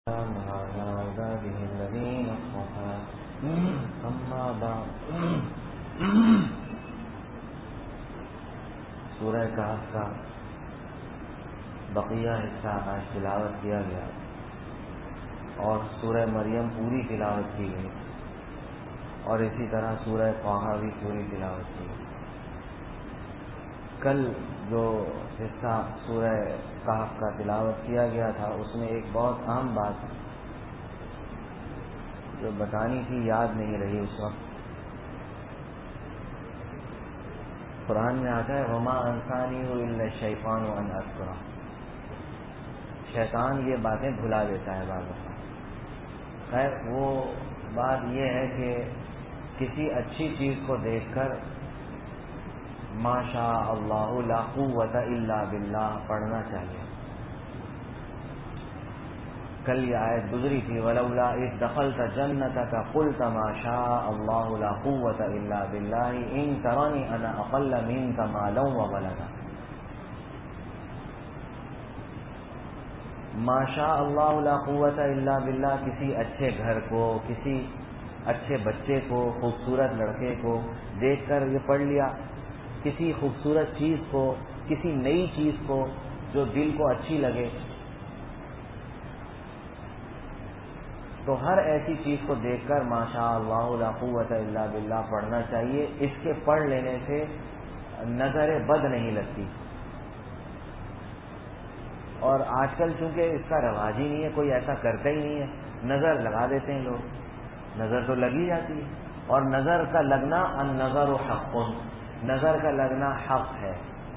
وعلى عباده الذين اصطفى أما بعد سورہ کہف کا بقیہ حصہ آج تلاوت کیا گیا اور سورہ مریم پوری تلاوت کی گئی اور اسی طرح سورہ طٰہٰ بھی پوری تلاوت کی گئی۔ کل جو حصہ سورہ کہف کا تلاوت کیا گیا تھا اس میں ایک بہت اہم بات جو بتانی تھی یاد نہیں رہی اس وقت۔ قرآن میں آتا ہے وما انسانی الا الشیطان ان اذکرہ، شیطان یہ باتیں بھلا دیتا ہے بعض اوقات۔ خیر وہ بات یہ ہے کہ کسی اچھی چیز کو دیکھ کر ما شاء اللہ لا قوت الا باللہ پڑھنا چاہیے۔ کل یہ آیت گزری تھی ولولا اذ دخلت جنتک قلت ما شاء اللہ لا قوت الا باللہ ان ترانی انا اقل منک مالا وولدا۔ ما شاء اللہ لا قوت الا باللہ کسی اچھے گھر کو، کسی اچھے بچے کو، خوبصورت لڑکے کو دیکھ کر یہ پڑھ لیا، کسی خوبصورت چیز کو، کسی نئی چیز کو جو دل کو اچھی لگے، تو ہر ایسی چیز کو دیکھ کر ما شاء اللہ لا قوت الا باللہ پڑھنا چاہیے۔ اس کے پڑھ لینے سے نظر بد نہیں لگتی۔ اور آج کل چونکہ اس کا رواج ہی نہیں ہے، کوئی ایسا کرتا ہی نہیں ہے، نظر لگا دیتے ہیں لوگ، نظر تو لگی جاتی ہے۔ اور نظر کا لگنا النظر حق، نظر کا لگنا حق ہے۔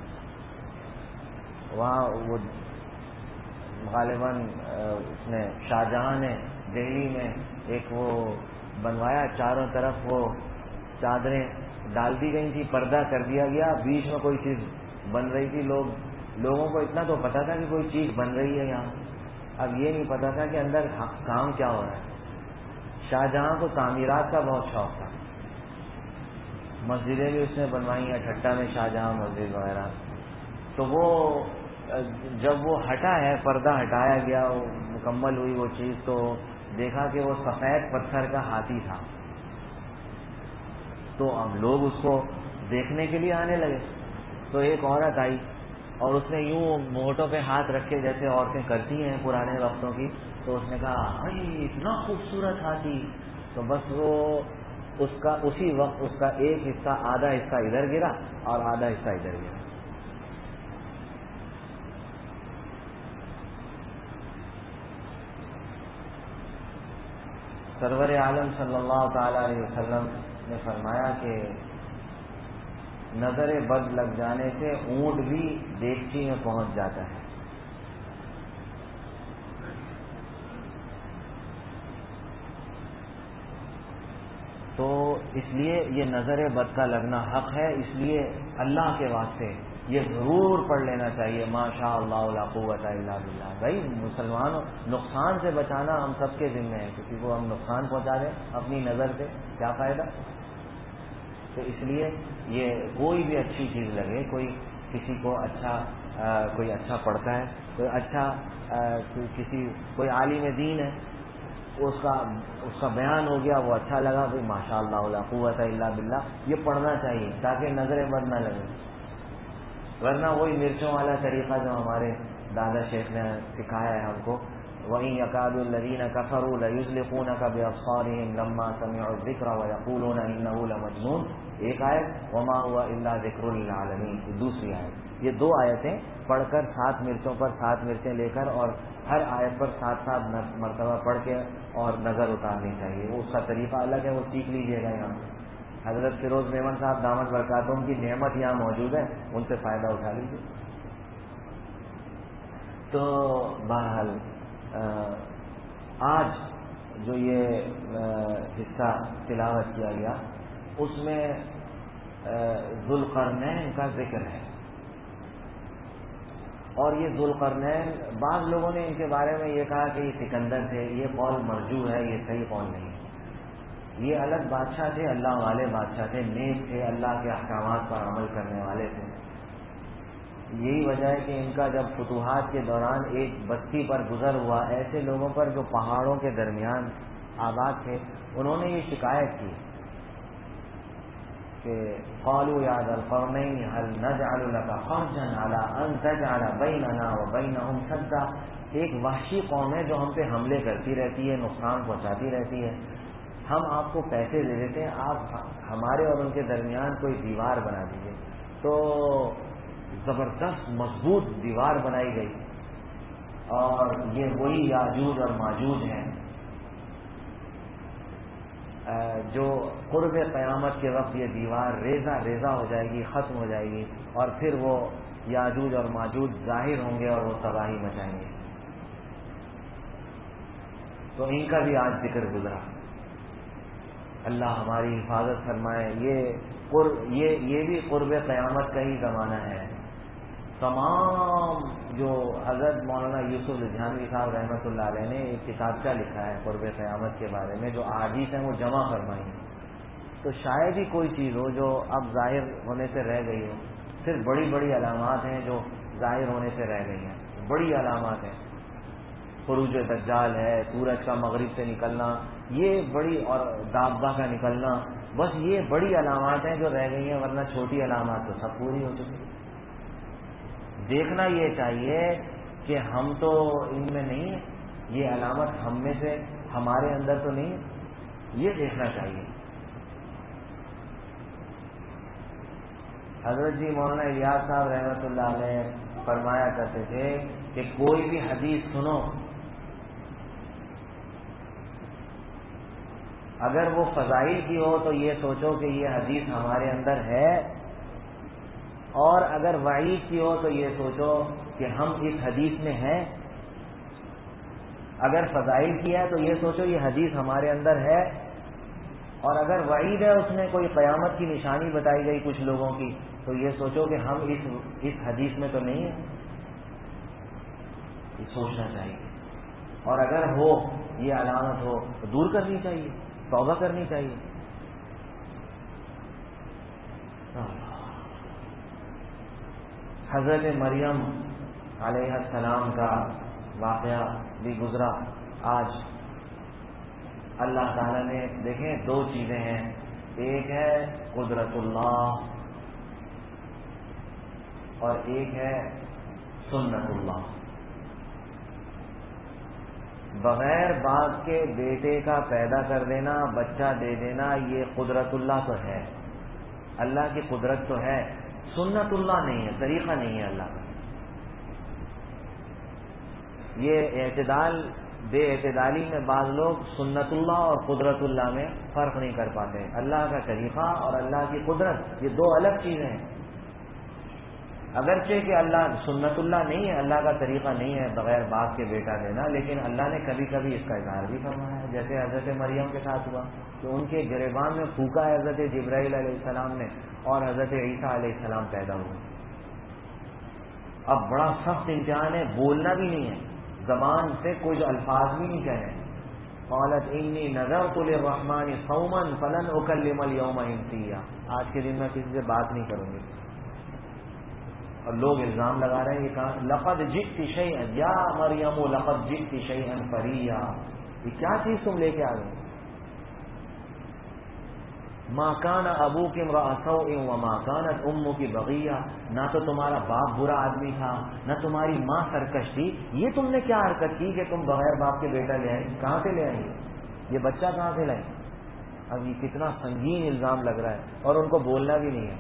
وہاں وہ غالباً اس نے شاہجہاں نے دہلی میں ایک وہ بنوایا، چاروں طرف وہ چادریں ڈال دی گئی تھی، پردہ کر دیا گیا، بیچ میں کوئی چیز بن رہی تھی، لوگوں کو اتنا تو پتا تھا کہ کوئی چیز بن رہی ہے یہاں، اب یہ نہیں پتا تھا کہ اندر کام کیا ہو رہا ہے۔ شاہجہاں کو تعمیرات کا بہت شوق تھا، مسجدیں بھی اس نے بنوائی ہیں، ٹھٹا میں شاہجہاں مسجد وغیرہ۔ تو وہ جب وہ ہٹا ہے، پردہ ہٹایا گیا، مکمل ہوئی وہ چیز، تو دیکھا کہ وہ سفید پتھر کا ہاتھی تھا۔ تو اب لوگ اس کو دیکھنے کے لیے آنے لگے، تو ایک عورت آئی اور اس نے یوں مونگٹوں پہ ہاتھ رکھے جیسے عورتیں کرتی ہیں پرانے وقتوں کی، تو اس نے کہا بھائی اتنا خوبصورت ہاتھی، تو بس وہ اسی وقت اس کا ایک حصہ، آدھا حصہ ادھر گرا اور آدھا حصہ ادھر گرا۔ سرور عالم صلی اللہ تعالی علیہ وسلم نے فرمایا کہ نظر بد لگ جانے سے اونٹ بھی دیگچی میں پہنچ جاتا ہے۔ تو اس لیے یہ نظر بد کا لگنا حق ہے، اس لیے اللہ کے واسطے یہ ضرور پڑھ لینا چاہیے ما شاء اللہ لا قوت الا باللہ۔ بھائی مسلمانوں، نقصان سے بچانا ہم سب کے ذمہ ہے، کسی کو ہم نقصان پہنچا دیں اپنی نظر سے کیا فائدہ۔ تو اس لیے یہ کوئی بھی اچھی چیز لگے، کسی کو کوئی اچھا پڑھتا ہے، کوئی عالم دین ہے، اس کا بیان ہو گیا، وہ اچھا لگا، بھائی ماشاء اللہ لا قوت الا باللہ، یہ پڑھنا چاہیے تاکہ نظر بد نہ لگے۔ ورنہ وہی مرچوں والا طریقہ جو ہمارے دادا شیخ نے سکھایا ہے ہم کو، وَإِن يَكَادُ الَّذِينَ كَفَرُوا لَيُزْلِقُونَكَ بِأَبْصَارِهِمْ لَمَّا سَمِعُوا الذِّكْرَ وَيَقُولُونَ إِنَّهُ لَمَجْنُونٌ، ایک آیت وَمَا هُوَ إِلَّا ذِكْرٌ لِّلْعَالَمِينَ، دوسری آیت۔ یہ دو آیتیں پڑھ کر 7 مرچوں پر 7 مرچیں لے کر اور ہر آیت پر 7 مرتبہ پڑھ کے اور نظر اتارنی چاہیے۔ وہ اس کا طریقہ الگ ہے، وہ سیکھ لیجیے گا یہاں۔ حضرت فیروز میمن صاحب دامت برکاتہم کی نعمت یہاں موجود ہے، ان سے فائدہ اٹھا لیجیے۔ تو بہرحال آج جو یہ حصہ تلاوت کیا گیا اس میں ذوالقرنین کا ذکر ہے، اور یہ ذوالقرنین بعض لوگوں نے ان کے بارے میں یہ کہا کہ یہ سکندر تھے، یہ قول مرجوح ہے، یہ صحیح قول نہیں ہے۔ یہ الگ بادشاہ تھے، اللہ والے بادشاہ تھے، نیک تھے، اللہ کے احکامات پر عمل کرنے والے تھے، یہی وجہ ہے کہ ان کا جب فتوحات کے دوران ایک بستی پر گزر ہوا، ایسے لوگوں پر جو پہاڑوں کے درمیان آباد تھے، انہوں نے یہ شکایت کی کہ قالوا یا ذا القرنین هل نجعل لك خرجا على ان تجعل بیننا وبینہم سدا. ایک وحشی قوم ہے جو ہم پہ حملے کرتی رہتی ہے، نقصان پہنچاتی رہتی ہے، ہم آپ کو پیسے دے دیتے ہیں، آپ ہمارے اور ان کے درمیان کوئی دیوار بنا دیجیے. تو زبردست مضبوط دیوار بنائی گئی، اور یہ وہی یاجوج اور ماجوج ہیں جو قرب قیامت کے وقت یہ دیوار ریزہ ریزہ ہو جائے گی، ختم ہو جائے گی، اور پھر وہ یاجوج اور ماجوج ظاہر ہوں گے اور وہ تباہی مچائیں گے. تو ان کا بھی آج ذکر گزرا. اللہ ہماری حفاظت فرمائے. یہ بھی قرب قیامت کا ہی زمانہ ہے. تمام جو حضرت مولانا یوسف لدھیانوی صاحب رحمۃ اللہ علیہ نے ایک کتابچہ لکھا ہے قرب قیامت کے بارے میں، جو احادیث ہیں وہ جمع فرمائی ہیں. تو شاید ہی کوئی چیز ہو جو اب ظاہر ہونے سے رہ گئی ہو. صرف بڑی بڑی علامات ہیں جو ظاہر ہونے سے رہ گئی ہیں. بڑی علامات ہیں، خروج دجال ہے، سورج کا مغرب سے نکلنا، یہ بڑی، اور دابہ کا نکلنا، بس یہ بڑی علامات ہیں جو رہ گئی ہیں، ورنہ چھوٹی علامات تو سب پوری ہو چکی ہیں. دیکھنا یہ چاہیے کہ ہم تو ان میں نہیں ہیں، یہ علامت ہم میں سے، ہمارے اندر تو نہیں ہے، یہ دیکھنا چاہیے. حضرت جی مولانا الیاس صاحب رحمۃ اللہ علیہ فرمایا کرتے تھے کہ کوئی بھی حدیث سنو، اگر وہ فضائل کی ہو تو یہ سوچو کہ یہ حدیث ہمارے اندر ہے، اور اگر وعید کی ہو تو یہ سوچو کہ ہم اس حدیث میں ہیں. اگر فضائل کی ہے تو یہ سوچو یہ حدیث ہمارے اندر ہے، اور اگر وعید ہے، اس میں کوئی قیامت کی نشانی بتائی گئی کچھ لوگوں کی، تو یہ سوچو کہ ہم اس حدیث میں تو نہیں ہیں. یہ سوچنا چاہیے. اور اگر ہو، یہ علامت ہو تو دور کرنی چاہیے، توبہ کرنی چاہیے. حضرت مریم علیہ السلام کا واقعہ بھی گزرا. آج اللہ تعالیٰ نے، دیکھیں دو چیزیں ہیں، ایک ہے قدرت اللہ اور ایک ہے سنت اللہ. بغیر باپ کے بیٹے کا پیدا کر دینا، بچہ دے دینا، یہ قدرت اللہ تو ہے، اللہ کی قدرت تو ہے، سنت اللہ نہیں ہے، طریقہ نہیں ہے اللہ کا. یہ اعتدال، بے اعتدالی میں بعض لوگ سنت اللہ اور قدرت اللہ میں فرق نہیں کر پاتے. اللہ کا طریقہ اور اللہ کی قدرت یہ دو الگ چیزیں ہیں. اگرچہ کہ اللہ سنت اللہ نہیں ہے، اللہ کا طریقہ نہیں ہے بغیر باپ کے بیٹا دینا، لیکن اللہ نے کبھی کبھی اس کا اظہار بھی فرمایا ہے، جیسے حضرت مریم کے ساتھ ہوا کہ ان کے گریبان میں پھونکا ہے حضرت جبرائیل علیہ السلام نے، اور حضرت عیسیٰ علیہ السلام پیدا ہوئے. اب بڑا سخت امتحان ہے، بولنا بھی نہیں ہے، زبان سے کچھ الفاظ بھی نہیں کہنے. قالت انی نذرت للرحمن صوما فلن اکلم اليوم انسیا، آج کے دن میں کسی سے بات نہیں کروں گی. اور لوگ الزام لگا رہے ہیں، یہ کہا لقد جئت شیئا یا مریم لقد جئت شیئا فریا، یہ کیا چیز تم لے کے آ گئے؟ ما کان ابوک امرأ سوء وما کانت امک بغیہ، نہ تو تمہارا باپ برا آدمی تھا، نہ تمہاری ماں سرکش تھی. یہ تم نے کیا حرکت کی کہ تم بغیر باپ کے بیٹا لے آئی؟ کہاں سے لے آئی؟ یہ بچہ کہاں سے لائیں؟ اب یہ کتنا سنگین الزام لگ رہا ہے، اور ان کو بولنا بھی نہیں ہے.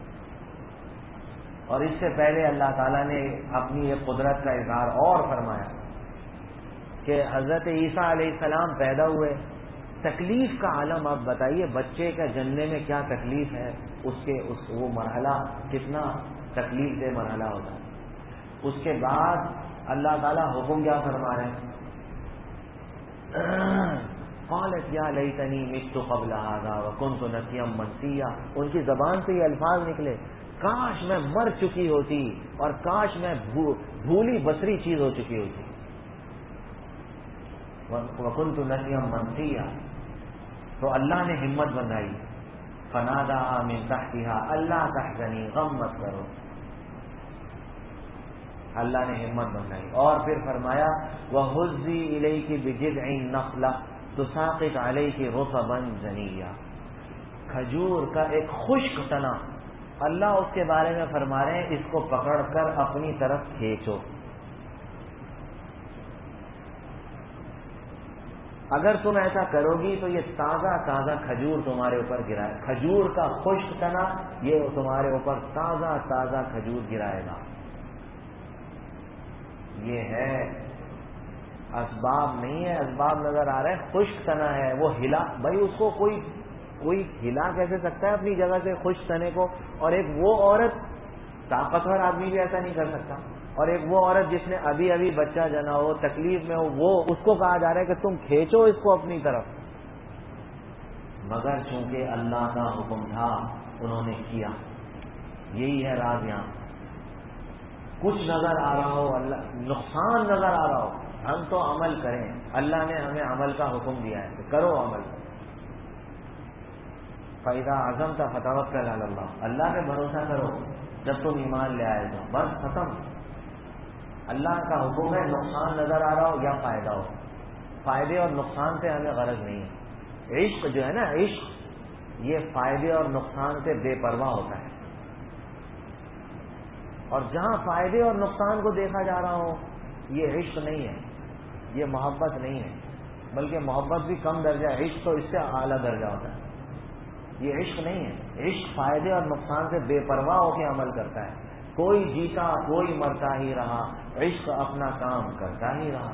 اور اس سے پہلے اللہ تعالیٰ نے اپنی یہ قدرت کا اظہار اور فرمایا کہ حضرت عیسیٰ علیہ السلام پیدا ہوئے. تکلیف کا عالم آپ بتائیے، بچے کا جننے میں کیا تکلیف ہے، وہ مرحلہ کتنا تکلیف دہ مرحلہ ہوتا ہے. اس کے بعد اللہ تعالیٰ حکم کیا فرما رہے ہیں؟ قالت یا لیتنی مت قبل ھذا وکنت نسیا منسیا. ان کی زبان سے یہ الفاظ نکلے، کاش میں مر چکی ہوتی، اور کاش میں بھولی بسری چیز ہو چکی ہوتی. وکنت نسیا منسیا. تو اللہ نے ہمت بندھائی، فناداها من تحتها الا تحزنی، غم مت کرو. اللہ نے ہمت بنائی. اور پھر فرمایا وَهُزِّي إِلَيْكِ بِجِذْعِ النَّخْلَةِ تُسَاقِطْ عَلَيْكِ رُطَبًا جَنِيًّا. کھجور کا ایک خشک تنا، اللہ اس کے بارے میں فرما رہے ہیں اس کو پکڑ کر اپنی طرف کھینچو. اگر تم ایسا کرو گی تو یہ تازہ تازہ کھجور تمہارے اوپر گرائے. کھجور کا خشک تنا یہ تمہارے اوپر تازہ تازہ کھجور گرائے گا. یہ ہے اسباب نہیں ہے، اسباب نظر آ رہے ہیں، خشک تنا ہے. وہ ہلا، بھائی اس کو کوئی ہلا کیسے سکتا ہے اپنی جگہ سے خشک تنے کو؟ اور ایک وہ عورت، طاقتور آدمی بھی ایسا نہیں کر سکتا. اور ایک وہ عورت جس نے ابھی ابھی بچہ جنا ہو، تکلیف میں ہو، وہ اس کو کہا جا رہا ہے کہ تم کھینچو اس کو اپنی طرف. مگر چونکہ اللہ کا حکم تھا انہوں نے کیا. یہی ہے راز. یہاں کچھ نظر آ رہا ہو، اللہ نقصان نظر آ رہا ہو، ہم تو عمل کریں. اللہ نے ہمیں عمل کا حکم دیا ہے کہ کرو عمل. فَإِذَا عَزَمْتَ فَتَوَكَّلْ عَلَى اللَّهِ. اللہ پہ بھروسہ کرو جب تم ایمان لے آئے تو بس ختم. اللہ کا حکم ہے، نقصان نظر آ رہا ہو یا فائدہ ہو. فائدے اور نقصان سے ہمیں غرض نہیں ہے. عشق جو ہے نا، عشق یہ فائدے اور نقصان سے بے پرواہ ہوتا ہے. اور جہاں فائدے اور نقصان کو دیکھا جا رہا ہو یہ عشق نہیں ہے، یہ محبت نہیں ہے، بلکہ محبت بھی کم درجہ ہے، عشق تو اس سے اعلیٰ درجہ ہوتا ہے. یہ عشق نہیں ہے. عشق فائدے اور نقصان سے بے پرواہ ہو کے عمل کرتا ہے. کوئی جیتا کوئی مرتا ہی رہا، عشق اپنا کام کرتا ہی رہا.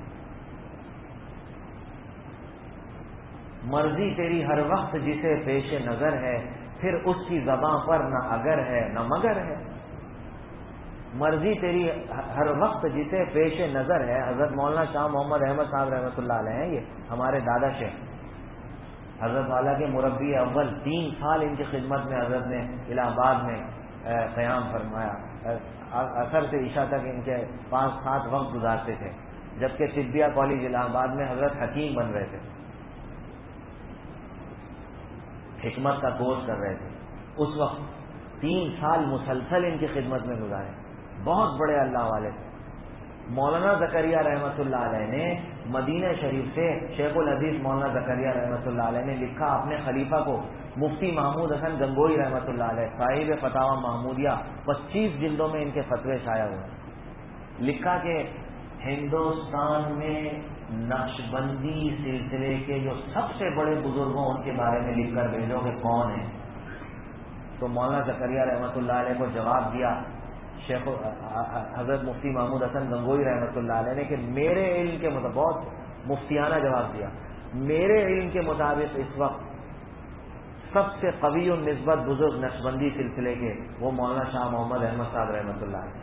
مرضی تیری ہر وقت جسے پیش نظر ہے، پھر اس کی زباں پر نہ اگر ہے نہ مگر ہے. مرضی تیری ہر وقت جسے پیش نظر ہے. حضرت مولانا شاہ محمد احمد صاحب رحمۃ اللہ علیہ ہیں، یہ ہمارے دادا شیخ حضرت والا کے مربی اول. 3 سال ان کی خدمت میں حضرت نے الہ آباد میں قیام فرمایا. عصر سے عشاء تک ان کے 5-7 وقت گزارتے تھے، جبکہ طبیہ کالج الہ آباد میں حضرت حکیم بن رہے تھے، حکمت کا کورس کر رہے تھے. اس وقت 3 سال مسلسل ان کی خدمت میں گزارے. بہت بڑے اللہ والے تھے. مولانا زکریا رحمۃ اللہ علیہ نے مدینہ شریف سے شیخ الحدیث مولانا زکریا رحمۃ اللہ علیہ نے لکھا اپنے خلیفہ کو، مفتی محمود حسن گنگوئی رحمۃ اللہ علیہ صاحب فتاوی محمودیہ، 25 جلدوں میں ان کے فتوے شائع ہوئے. لکھا کہ ہندوستان میں نقش بندی سلسلے کے جو سب سے بڑے بزرگوں ان کے بارے میں لکھ کر بھیجو کہ کون ہیں. تو مولانا زکریا رحمۃ اللہ علیہ کو جواب دیا شیخ حضرت مفتی محمود حسن گنگوئی رحمۃ اللہ علیہ نے کہ میرے علم کے مطابق، بہت مفتیانہ جواب دیا، میرے علم کے مطابق اس وقت سب سے قوی نسبت بزرگ نقشبندی سلسلے کے وہ مولانا شاہ محمد احمد صاحب رحمۃ اللہ علیہ.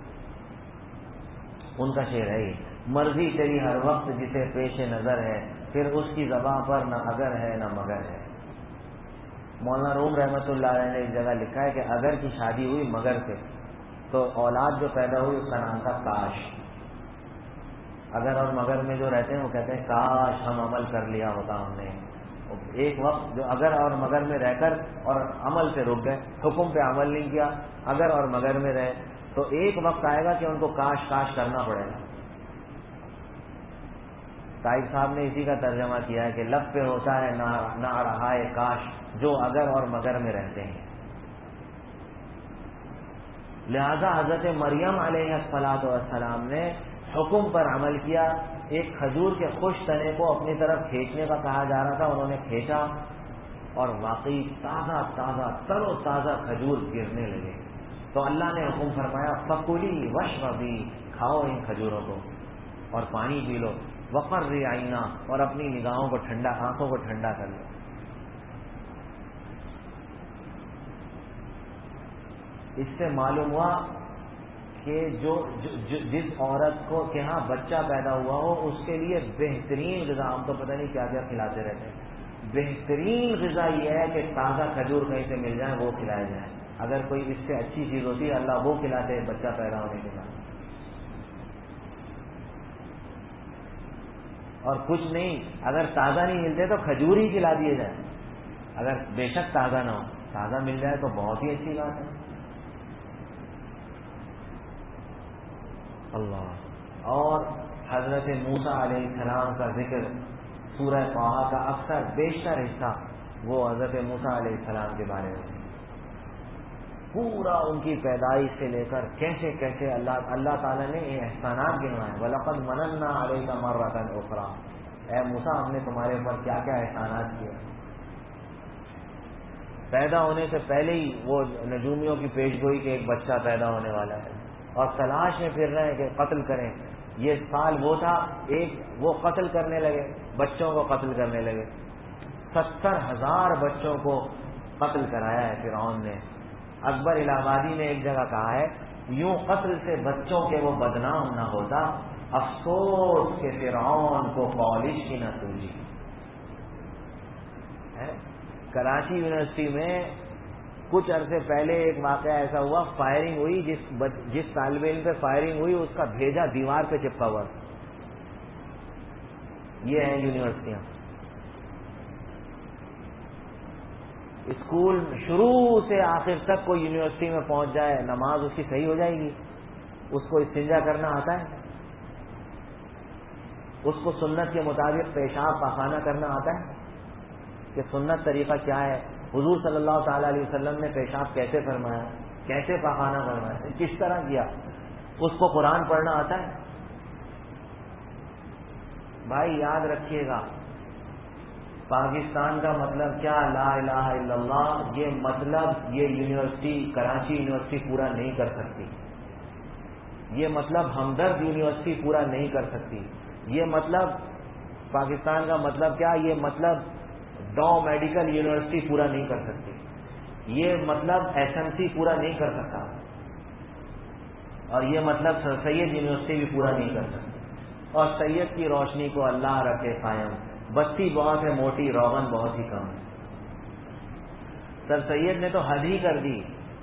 ان کا شعر ہے، مرضی تیری ہر وقت جسے پیش نظر ہے، پھر اس کی زباں پر نہ اگر ہے نہ مگر ہے. مولانا روم رحمۃ اللہ علیہ نے ایک جگہ لکھا ہے کہ اگر کی شادی ہوئی مگر سے، تو اولاد جو پیدا ہوئی اس کا نام تھا کاش. اگر اور مگر میں جو رہتے ہیں وہ کہتے ہیں کاش ہم عمل کر لیا ہوتا ہم نے. ایک وقت جو اگر اور مگر میں رہ کر اور عمل سے رک گئے، حکم پہ عمل نہیں کیا، اگر اور مگر میں رہے، تو ایک وقت آئے گا کہ ان کو کاش کاش کرنا پڑے گا. طائب صاحب نے اسی کا ترجمہ کیا ہے کہ لب پہ ہوتا ہے نہ رہا ہے کاش جو اگر اور مگر میں رہتے ہیں. لہذا حضرت مریم علیہ الصلاۃ والسلام نے حکم پر عمل کیا. ایک کھجور کے خوش تنے کو اپنی طرف کھینچنے کا کہا جا رہا تھا، انہوں نے کھینچا اور واقعی تازہ تازہ تر و تازہ کھجور گرنے لگے. تو اللہ نے حکم فرمایا فکلی واشربی، کھاؤ ان کھجوروں کو اور پانی پی لو، وقرری عینا، اور اپنی نگاہوں کو ٹھنڈا، آنکھوں کو ٹھنڈا کر لو. اس سے معلوم ہوا کہ جس عورت کو کہ ہاں بچہ پیدا ہوا ہو اس کے لیے بہترین غذا، ہم تو پتہ نہیں کیا کیا کھلاتے رہتے ہیں، بہترین غذا یہ ہے کہ تازہ کھجور کہیں سے مل جائیں وہ کھلائے جائیں. اگر کوئی اس سے اچھی چیز ہوتی ہے اللہ وہ کھلاتے بچہ پیدا ہونے کے بعد. اور کچھ نہیں، اگر تازہ نہیں ملتے تو کھجور ہی کھلا دیے جائیں. اگر بے شک تازہ نہ ہو، تازہ مل جائے تو بہت ہی اچھی بات ہے. اللہ. اور حضرت موسیٰ علیہ السلام کا ذکر سورہ طٰہٰ کا اکثر بیشتر حصہ وہ حضرت موسیٰ علیہ السلام کے بارے میں، پورا ان کی پیدائش سے لے کر کیسے کیسے اللہ تعالیٰ نے یہ احسانات گنوائے. وَلَقَدْ مَنَنَّا عَلَيْكَ مَرَّةً أُخْرَىٰ، اے موسیٰ ہم نے تمہارے اوپر کیا کیا احسانات کیے. پیدا ہونے سے پہلے ہی وہ نجومیوں کی پیش گوئی کہ ایک بچہ پیدا ہونے والا ہے، اور تلاش میں پھر رہے ہیں کہ قتل کریں. یہ سال وہ تھا وہ قتل کرنے لگے، بچوں کو قتل کرنے لگے. 70,000 بچوں کو قتل کرایا ہے فرعون نے. اکبر الہ آبادی نے ایک جگہ کہا ہے، یوں قتل سے بچوں کے وہ بدنام نہ ہوتا، افسوس کہ فرعون کو پالش کی نہ سوجی. کراچی یونیورسٹی میں کچھ عرصے پہلے ایک واقعہ ایسا ہوا، فائرنگ ہوئی، جس طالب علم پہ فائرنگ ہوئی اس کا بھیجا دیوار پہ چپکا ہوا. یہ ہیں یونیورسٹیاں. اسکول شروع سے آخر تک کوئی یونیورسٹی میں پہنچ جائے، نماز اس کی صحیح ہو جائے گی. اس کو استنجا کرنا آتا ہے، اس کو سنت کے مطابق پیشاب پاخانہ کرنا آتا ہے کہ سنت طریقہ کیا ہے، حضور صلی اللہ تعالی علیہ وسلم نے پیشاب کیسے فرمایا، کیسے پاخانہ فرمایا، کس طرح کیا. اس کو قرآن پڑھنا آتا ہے. بھائی یاد رکھیے گا، پاکستان کا مطلب کیا، لا الہ الا اللہ، یہ مطلب یہ یونیورسٹی کراچی یونیورسٹی پورا نہیں کر سکتی. یہ مطلب ہمدرد یونیورسٹی پورا نہیں کر سکتی. یہ مطلب پاکستان کا مطلب کیا، یہ مطلب ڈو میڈیکل یونیورسٹی پورا نہیں کر سکتی. یہ مطلب ایس ایم سی پورا نہیں کر سکتا، اور یہ مطلب سر سید یونیورسٹی بھی پورا نہیں کر سکتی. اور سید کی روشنی کو اللہ رکھے قائم، بستی بہت ہے موٹی، روغن بہت ہی کم ہے. سر سید نے تو حد ہی کر دی.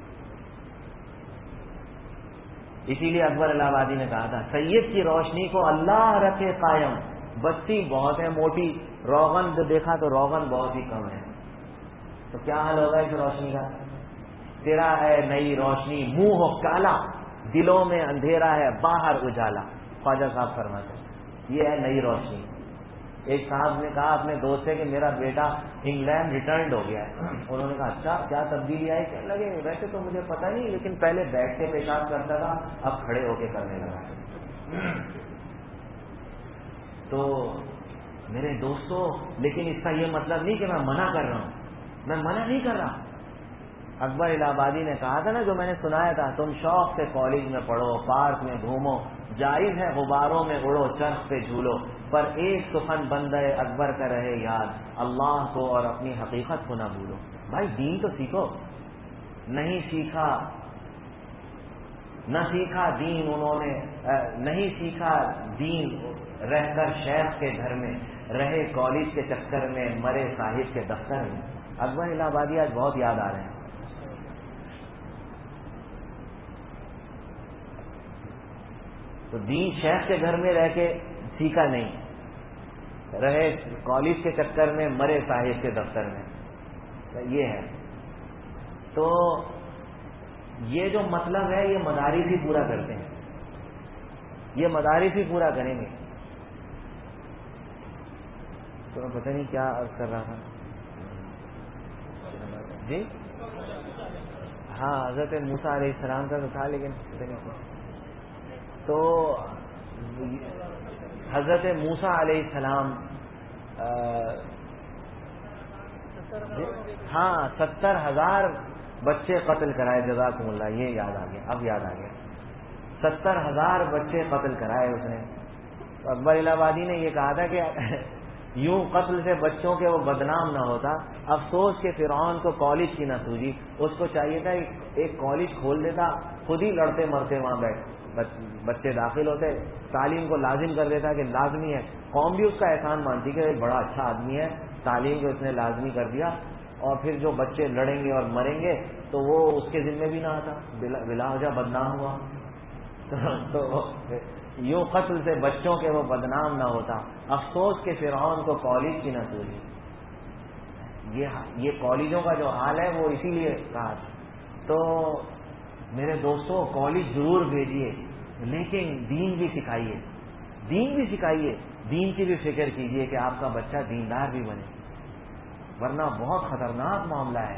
اسی لیے اکبر الہ آبادی نے کہا تھا، سید کی روشنی کو اللہ رکھے قائم، بستی بہت ہے موٹی، روغن جو دیکھا تو روغن بہت ہی کم ہے. تو کیا حل ہوگا اس روشنی کا؟ تیرا ہے نئی روشنی، منہ ہو کالا، دلوں میں اندھیرا ہے، باہر اجالا. خواجہ صاحب فرماتے ہیں یہ ہے نئی روشنی. ایک صاحب نے کہا اپنے دوست سے کہ میرا بیٹا انگلینڈ ریٹرنڈ ہو گیا ہے. انہوں نے کہا اچھا کیا تبدیلی آئی؟ کہنے لگے ویسے تو مجھے پتہ نہیں، لیکن پہلے بیٹھ کے پیشاب کرتا تھا، اب کھڑے ہو کے کرنے لگا. تو میرے دوستوں، لیکن اس کا یہ مطلب نہیں کہ میں منع کر رہا ہوں، میں منع نہیں کر رہا. اکبر الہ آبادی نے کہا تھا نا، جو میں نے سنایا تھا، تم شوق سے کالج میں پڑھو، پارک میں گھومو، جائز ہے غباروں میں اڑو، چرخ پہ جھولو، پر ایک سخن بندہ اکبر کا رہے یاد، اللہ کو اور اپنی حقیقت کو نہ بھولو. بھائی دین تو سیکھو. نہیں سیکھا دین انہوں نے، نہیں سیکھا دین رہ کر شیخ کے گھر میں، رہے کالج کے چکر میں، مرے صاحب کے دفتر میں. اکبر الہ آبادی آج بہت یاد آ رہے ہیں. تو دین شیخ کے گھر میں رہ کے سیکھا نہیں، رہے کالج کے چکر میں، مرے صاحب کے دفتر میں. یہ ہے. تو یہ جو مطلب ہے یہ مدارس ہی پورا کرتے ہیں، یہ مدارس ہی پورا کریں گے. تو پتہ نہیں کیا عرض کر رہا تھا جی. ہاں حضرت موسیٰ علیہ السلام کا تو تھا، لیکن پتہ نہیں. تو حضرت موسیٰ علیہ السلام، ہاں 70,000 بچے قتل کرائے. جزاکم اللہ، یہ یاد آ گیا، اب یاد آ گیا. 70,000 بچے قتل کرائے اس نے. اکبر الہ آبادی نے یہ کہا تھا کہ یوں قتل سے بچوں کے وہ بدنام نہ ہوتا، افسوس کہ فرعون کو کالج کی نہ سوجی. اس کو چاہیے تھا ایک کالج کھول دیتا، خود ہی لڑتے مرتے وہاں بچے داخل ہوتے، تعلیم کو لازم کر دیتا کہ لازمی ہے. قوم بھی اس کا احسان مانتی کہ بڑا اچھا آدمی ہے، تعلیم کو اس نے لازمی کر دیا. اور پھر جو بچے لڑیں گے اور مریں گے تو وہ اس کے ذمہ بھی نہ آتا، بلا وجہ بدنام ہوا. تو یوں قتل سے بچوں کے وہ بدنام نہ ہوتا، افسوس کہ فرعون کو کالج کی نہ سوجی. یہ کالجوں کا جو حال ہے وہ اسی لیے کہا. تو میرے دوستوں کالج ضرور بھیجیے، لیکن دین بھی سکھائیے، دین بھی سکھائیے، دین کی بھی فکر کیجئے کہ آپ کا بچہ دیندار بھی بنے، ورنہ بہت خطرناک معاملہ ہے۔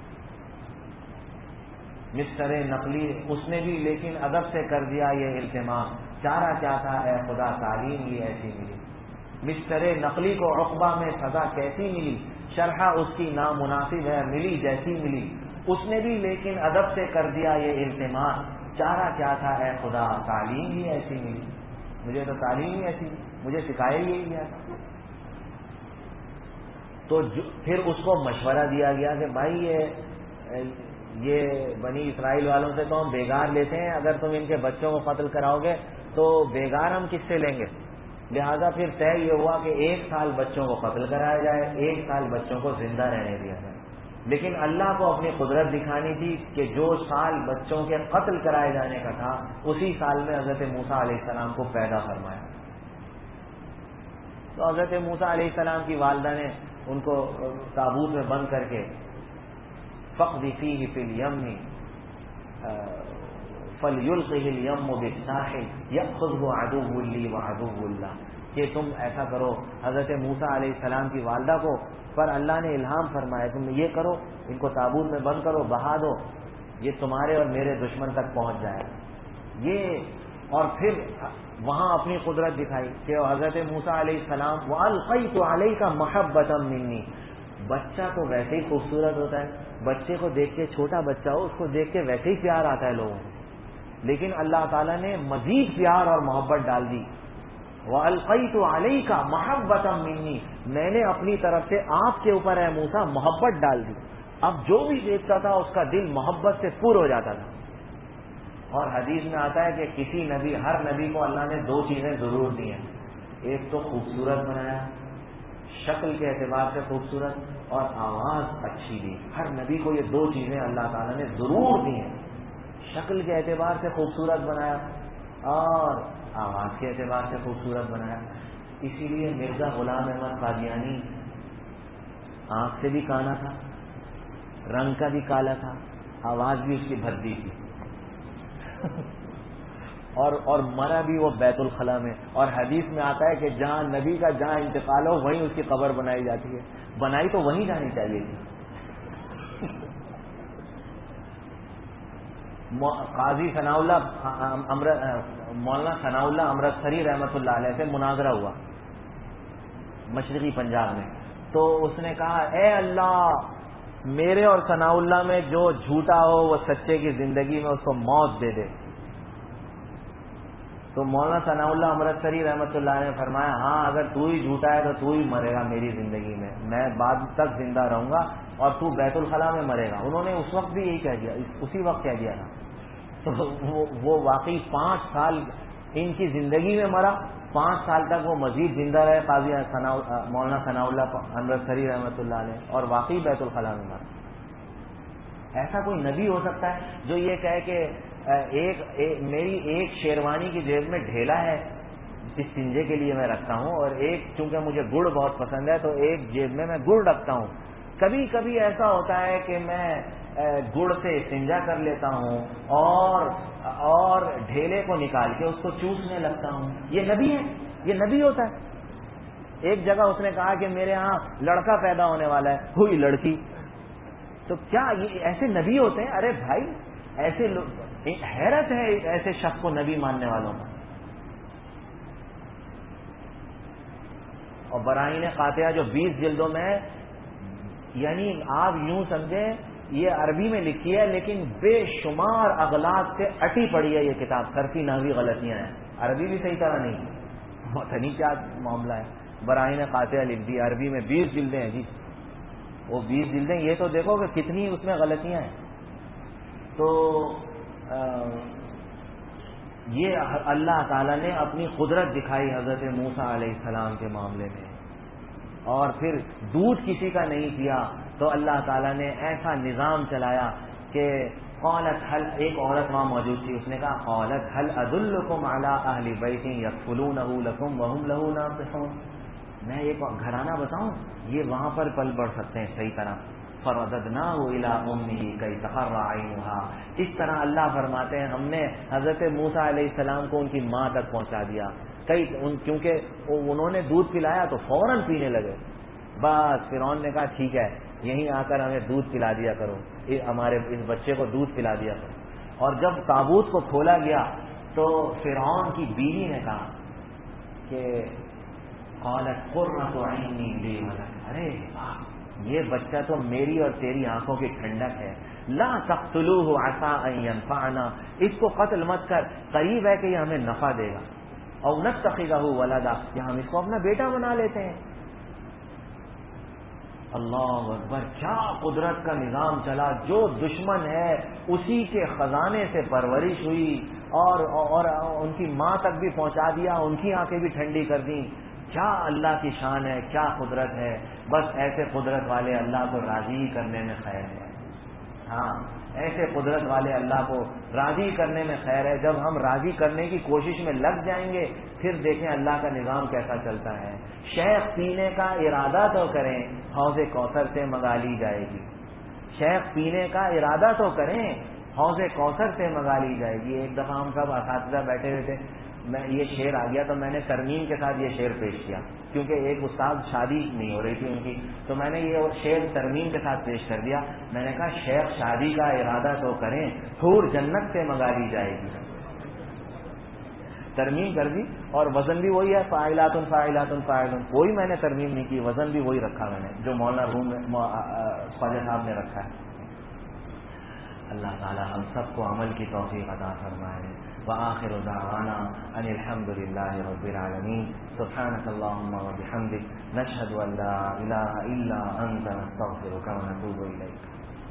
مسٹر نقلی اس نے بھی لیکن ادب سے کر دیا یہ التماس، چارہ کیا تھا اے خدا تعلیم ہی ایسی ملی۔ مسٹر نقلی کو عقبہ میں سزا کیسی ملی، شرح اس کی نامناسب ہے ملی جیسی ملی، اس نے بھی لیکن ادب سے کر دیا یہ التماس، چارہ کیا تھا اے خدا تعلیم ہی ایسی ملی۔ مجھے تو تعلیم ہی ایسی، مجھے سکھایا یہی گیا تھا۔ تو پھر اس کو مشورہ دیا گیا کہ بھائی یہ بنی اسرائیل والوں سے تو ہم بیگار لیتے ہیں، اگر تم ان کے بچوں کو قتل کراؤ گے تو بیگار ہم کس سے لیں گے؟ لہذا پھر طے یہ ہوا کہ 1 سال بچوں کو قتل کرایا جائے، 1 سال بچوں کو زندہ رہنے دیا جائے۔ لیکن اللہ کو اپنی قدرت دکھانی تھی کہ جو سال بچوں کے قتل کرائے جانے کا تھا اسی سال میں حضرت موسیٰ علیہ السلام کو پیدا فرمایا۔ تو حضرت موسیٰ علیہ السلام کی والدہ نے ان کو تابوت میں بند کر کے فَاقْذِفِيهِ فِي الْيَمِّ فَلْيُلْقِهِ الْيَمُّ بِالسَّاحِلِ يَأْخُذْهُ عَدُوٌّ لِّي وَعَدُوٌّ لَّهُ، کہ تم ایسا کرو حضرت موسیٰ علیہ السلام کی والدہ کو، پر اللہ نے الہام فرمایا تم یہ کرو، ان کو تابوت میں بند کرو، بہا دو، یہ تمہارے اور میرے دشمن تک پہنچ جائے یہ۔ اور پھر وہاں اپنی قدرت دکھائی کہ حضرت موسیٰ علیہ السلام وَأَلْقَيْتُ عَلَيْكَ مَحَبَّةً مِّنِّي، بچہ تو ویسے ہی خوبصورت ہوتا ہے، بچے کو دیکھ کے، چھوٹا بچہ ہو اس کو دیکھ کے ویسے ہی پیار آتا ہے لوگوں کو، لیکن اللہ تعالیٰ نے مزید پیار اور محبت ڈال دی۔ وَأَلْقَيْتُ عَلَيْكَ مَحَبَّةً مِّنِّي، میں نے اپنی طرف سے آپ کے اوپر اے موسیٰ محبت ڈال دی۔ اب جو بھی دیکھتا تھا اس کا دل محبت سے پر ہو جاتا تھا۔ اور حدیث میں آتا ہے کہ کسی نبی، ہر نبی کو اللہ نے 2 چیزیں ضرور دی ہیں، ایک تو خوبصورت بنایا، شکل کے اعتبار سے خوبصورت، اور آواز اچھی دی۔ ہر نبی کو یہ 2 چیزیں اللہ تعالیٰ نے ضرور دی ہیں، شکل کے اعتبار سے خوبصورت بنایا اور آواز کے اعتبار سے خوبصورت بنایا۔ اسی لیے مرزا غلام احمد قادیانی آنکھ سے بھی کانا تھا، رنگ کا بھی کالا تھا، آواز بھی اس کی بھدی تھی اور مرا بھی وہ بیت الخلا میں، اور حدیث میں آتا ہے کہ جہاں نبی کا جہاں انتقال ہو وہیں اس کی قبر بنائی جاتی ہے، بنائی تو وہیں جانی چاہیے تھی۔ قاضی ثناء اللہ مولانا ثناء اللہ امرتسری رحمۃ اللہ علیہ سے مناظرہ ہوا مشرقی پنجاب میں، تو اس نے کہا اے اللہ میرے اور ثناء اللہ میں جو جھوٹا ہو وہ سچے کی زندگی میں اس کو موت دے دے۔ تو مولانا ثناء اللہ امرتسری رحمۃ اللہ نے فرمایا ہاں اگر تو ہی جھوٹا ہے تو تو ہی مرے گا میری زندگی میں بعد تک زندہ رہوں گا اور تو بیت الخلا میں مرے گا۔ انہوں نے اس وقت بھی یہی کہہ دیا، اسی وقت کہہ دیا تھا۔ تو وہ واقعی 5 سال ان کی زندگی میں مرا، 5 سال تک وہ مزید زندہ رہے قاضی مولانا ثناء اللہ امرتسری رحمۃ اللہ علیہ، اور واقعی بیت الخلا میں مرا۔ ایسا کوئی نبی ہو سکتا ہے جو یہ کہے کہ میری ایک شیروانی کی جیب میں ڈھیلا ہے استنجے کے لیے میں رکھتا ہوں، اور ایک چونکہ مجھے گڑ بہت پسند ہے تو ایک جیب میں گڑ رکھتا ہوں۔ کبھی کبھی ایسا ہوتا ہے کہ میں گڑ سے استنجا کر لیتا ہوں اور ڈھیلے کو نکال کے اس کو چوسنے لگتا ہوں۔ یہ نبی ہے؟ یہ نبی ہوتا ہے؟ ایک جگہ اس نے کہا کہ میرے ہاں لڑکا پیدا ہونے والا ہے، ہوئی لڑکی۔ تو کیا یہ ایسے نبی ہوتے ہیں؟ ارے بھائی ایسے حیرت ہے ایسے شخص کو نبی ماننے والوں کا۔ اور براہین قاطعہ جو 20 جلدوں میں، یعنی آپ یوں سمجھیں یہ عربی میں لکھی ہے لیکن بے شمار اغلاط سے اٹی پڑی ہے یہ کتاب، صرفی نحوی غلطیاں ہیں، عربی بھی صحیح طرح نہیں، پتہ نہیں کیا معاملہ ہے۔ براہین قاطعہ لکھ دی عربی میں، 20 جلدیں ہیں جی، وہ 20 جلدیں یہ تو دیکھو کہ کتنی اس میں غلطیاں ہیں۔ تو یہ اللہ تعالیٰ نے اپنی قدرت دکھائی حضرت موسیٰ علیہ السلام کے معاملے میں، اور پھر دودھ کسی کا نہیں کیا تو اللہ تعالیٰ نے ایسا نظام چلایا کہ قالت حل، ایک عورت وہاں موجود تھی، اس نے کہا قالت حل ادلکم علی اہل بیت یکفلونہ لکم وہم لہ ناصحون، میں ایک گھرانہ بتاؤں یہ وہاں پر پل بڑھ سکتے ہیں صحیح طرح، فرددناہ الی امہ کی تقر عینہا. اس طرح اللہ فرماتے ہیں ہم نے حضرت موسیٰ علیہ السلام کو ان کی ماں تک پہنچا دیا. کیونکہ انہوں نے دودھ پلایا تو فوراً پینے لگے. بس فرعون نے کہا ٹھیک ہے یہیں آ کر ہمیں دودھ پلا دیا کرو, ہمارے اس بچے کو دودھ پلا دیا کرو. اور جب تابوت کو کھولا گیا تو فرعون کی بیوی نے کہا کہ قالت قرۃ عین لی ولک, ارے یہ بچہ تو میری اور تیری آنکھوں کی ٹھنڈک ہے. لا تقتلوہ عسى ان ينفعنا, اس کو قتل مت کر, قریب ہے کہ یہ ہمیں نفع دے گا. او نتخذہ ولدا, یا ہم اس کو اپنا بیٹا بنا لیتے ہیں. اللہ اکبر, کیا قدرت کا نظام چلا. جو دشمن ہے اسی کے خزانے سے پرورش ہوئی اور ان کی ماں تک بھی پہنچا دیا, ان کی آنکھیں بھی ٹھنڈی کر دیں. کیا اللہ کی شان ہے, کیا قدرت ہے. بس ایسے قدرت والے اللہ کو راضی کرنے میں خیر ہے. ہاں, ایسے قدرت والے اللہ کو راضی کرنے میں خیر ہے. جب ہم راضی کرنے کی کوشش میں لگ جائیں گے پھر دیکھیں اللہ کا نظام کیسا چلتا ہے. شیخ پینے کا ارادہ تو کریں, حوض کوثر سے منگا لی جائے گی. شیخ پینے کا ارادہ تو کریں, حوض کوثر سے منگا لی جائے گی. ایک دفعہ ہم سب اساتذہ بیٹھے ہوئے تھے, میں یہ شعر آ گیا تو میں نے ترمیم کے ساتھ یہ شعر پیش کیا, کیونکہ ایک استاد شادی نہیں ہو رہی تھی ان کی, تو میں نے یہ شعر ترمیم کے ساتھ پیش کر دیا. میں نے کہا شیخ شادی کا ارادہ تو کریں, حور جنت سے منگا لی جائے گی. ترمیم کر دی اور وزن بھی وہی ہے, فاعلات فاعلات فاعلون. کوئی میں نے ترمیم نہیں کی, وزن بھی وہی رکھا میں نے جو مولانا روم خواجہ صاحب نے رکھا ہے. اللہ تعالی ہم سب کو عمل کی توفیق عطا فرمائے. وآخر دعوانا ان الحمد للہ رب العالمین. سبحانک اللہم وبحمدک, نشہد ان لا الہ الا انت, نستغفرک ونتوب الیک.